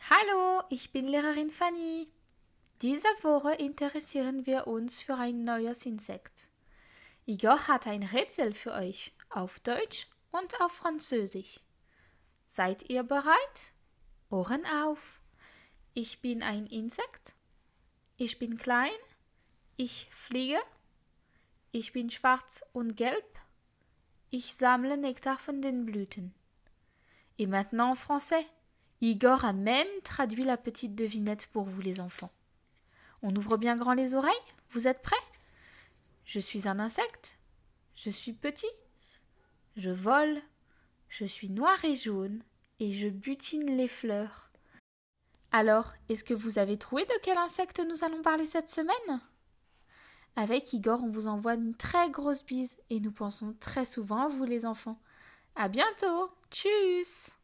Hallo, ich bin Lehrerin Fanny. Diese Woche interessieren wir uns für ein neues Insekt. Igor hat ein Rätsel für euch, auf Deutsch und auf Französisch. Seid ihr bereit? Ohren auf. Ich bin ein Insekt. Ich bin klein. Ich fliege. Ich bin schwarz und gelb. Ich sammle Nektar von den Blüten. Et maintenant en français. Igor a même traduit la petite devinette pour vous les enfants. On ouvre bien grand les oreilles? Vous êtes prêts? Je suis un insecte. Je suis petit. Je vole. Je suis noir et jaune. Et je butine les fleurs. Alors, est-ce que vous avez trouvé de quel insecte nous allons parler cette semaine? Avec Igor, on vous envoie une très grosse bise et nous pensons très souvent à vous les enfants. À bientôt. Tchuss!